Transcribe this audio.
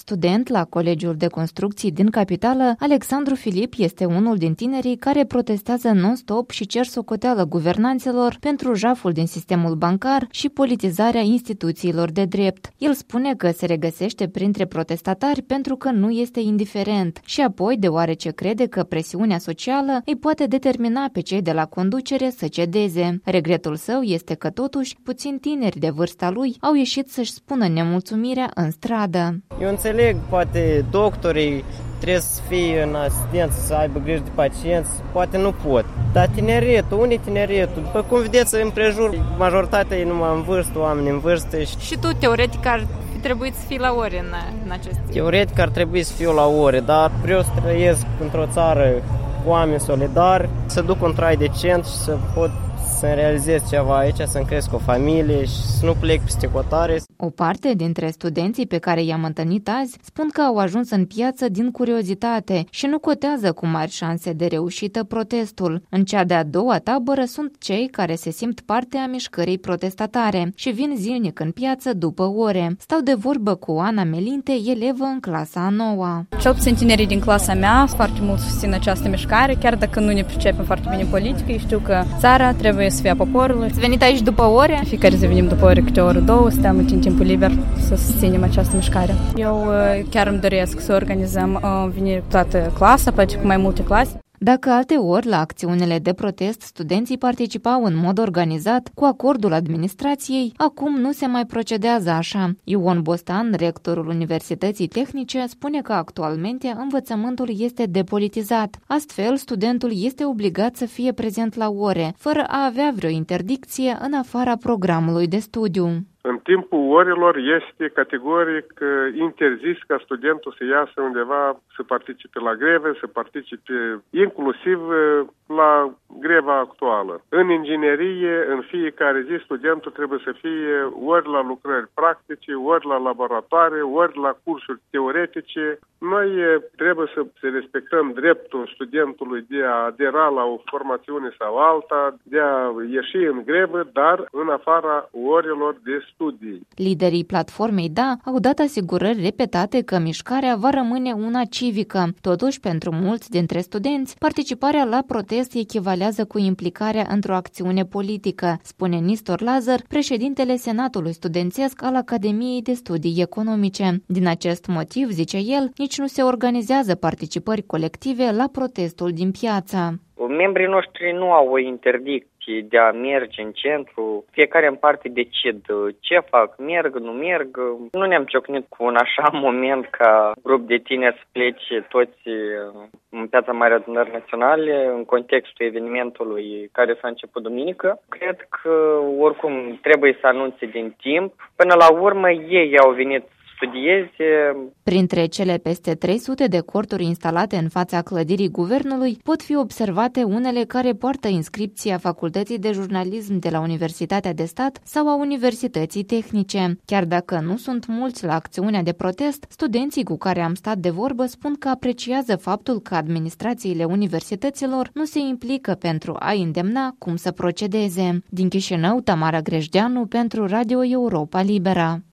Student la Colegiul de Construcții din capitală, Alexandru Filip este unul din tinerii care protestează non-stop și cer socoteală guvernanților pentru jaful din sistemul bancar și politizarea instituțiilor de drept. El spune că se regăsește printre protestatari pentru că nu este indiferent și apoi deoarece crede că presiunea socială îi poate determina pe cei de la conducere să cedeze. Regretul său este că totuși puțini tineri de vârsta lui au ieșit să-și spună nemulțumirea în stradă. Eu înțeleg, poate doctorii trebuie să fie în asistență, să aibă grijă de pacienți, poate nu pot. Dar tineretul, unde e tineretul? După cum vedeți împrejur, majoritatea e numai în vârstă, oameni în vârstă. Și tu, teoretic, ar trebui să fii la ore în acest timp. Teoretic ar trebui să fiu la ore, dar vreau să trăiesc într-o țară cu oameni solidari, să duc un trai decent și să pot să-mi realizez ceva aici, să-mi cresc o familie și să nu plec peste hotare. O parte dintre studenții pe care i-am întâlnit azi spun că au ajuns în piață din curiozitate și nu cotează cu mari șanse de reușită protestul. În cea de-a doua tabără sunt cei care se simt parte a mișcării protestatare și vin zilnic în piață după ore. Stau de vorbă cu Ana Melinte, elevă în clasa a 9-a. Cel puțin tinerii din clasa mea foarte mult susțin această mișcare, chiar dacă nu ne pricepem foarte bine politică, știu că țara trebuie să fie a poporului. Ați venit aici după ore? Fiecare zi venim după ore, câte o oră, două, stăm în timpul liber să susținem această mișcare. Eu chiar îmi doresc să organizăm venire cu toată clasa, poate cu mai multe clase. Dacă alteori la acțiunile de protest studenții participau în mod organizat cu acordul administrației, acum nu se mai procedează așa. Ion Bostan, rectorul Universității Tehnice, spune că actualmente învățământul este depolitizat. Astfel, studentul este obligat să fie prezent la ore, fără a avea vreo interdicție în afara programului de studiu. În timpul orelor este categoric interzis ca studentul să iasă undeva să participe la greve, să participe inclusiv la greva actuală. În inginerie, în fiecare zi, studentul trebuie să fie ori la lucrări practice, ori la laboratoare, ori la cursuri teoretice. Noi trebuie să respectăm dreptul studentului de a adera la o formațiune sau alta, de a ieși în grevă, dar în afara orelor de studii. Liderii platformei DA au dat asigurări repetate că mișcarea va rămâne una civică. Totuși, pentru mulți dintre studenți, participarea la protest echivalează cu implicarea într-o acțiune politică, spune Nistor Lazar, președintele Senatului Studențesc al Academiei de Studii Economice. Din acest motiv, zice el, nici nu se organizează participări colective la protestul din piață. Membrii noștri nu au o interdicție de a merge în centru. Fiecare în parte decid ce fac, merg, nu merg. Nu ne-am ciocnit cu un așa moment ca grup de tineri să plece toți în Piața Mare Adunări Naționale în contextul evenimentului care s-a început duminică. Cred că oricum trebuie să anunțe din timp. Până la urmă ei au venit studieze. Printre cele peste 300 de corturi instalate în fața clădirii guvernului pot fi observate unele care poartă inscripția Facultății de Jurnalism de la Universitatea de Stat sau a Universității Tehnice. Chiar dacă nu sunt mulți la acțiunea de protest, studenții cu care am stat de vorbă spun că apreciază faptul că administrațiile universităților nu se implică pentru a îndemna cum să procedeze. Din Chișinău, Tamara Grejdeanu pentru Radio Europa Libera.